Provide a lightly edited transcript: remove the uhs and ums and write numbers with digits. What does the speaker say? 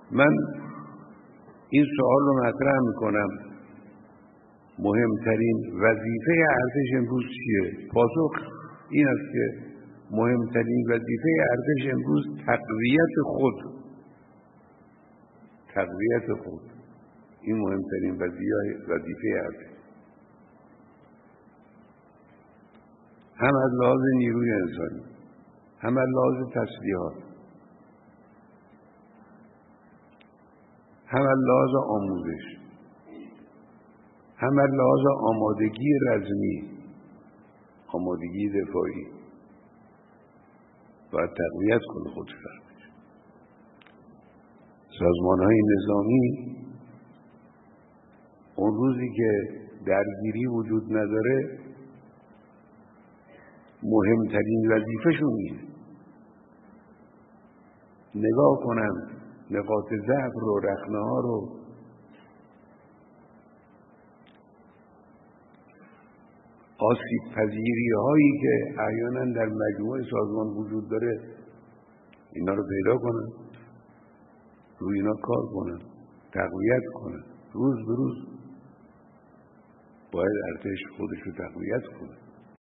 من این سوال رو مطرح میکنم، مهمترین وظیفه ارتش امروز چیه؟ پاسخ این است که مهمترین وظیفه ارتش امروز تقویت خود، این مهمترین وظیفه ارتش، هم از لحاظ نیروی انسانی، هم از لحاظ تسلیحات، هم از لحاظ آموزش، هم از لحاظ آمادگی رزمی، آمادگی دفاعی، باید تقویت کنه خود فرمش. سازمان‌های نظامی اون روزی که درگیری وجود نداره مهمترین وظیفه‌شون اینه نگاه کنن نقاط ضعف رو، رخنه‌ها رو، آسیب پذیری هایی که احیانا در مجموعه سازمان وجود داره اینا رو پیدا کنن، روی اینا کار کنن، تقویت کنن. روز به روز باید ارتش خودش رو تقویت کنه.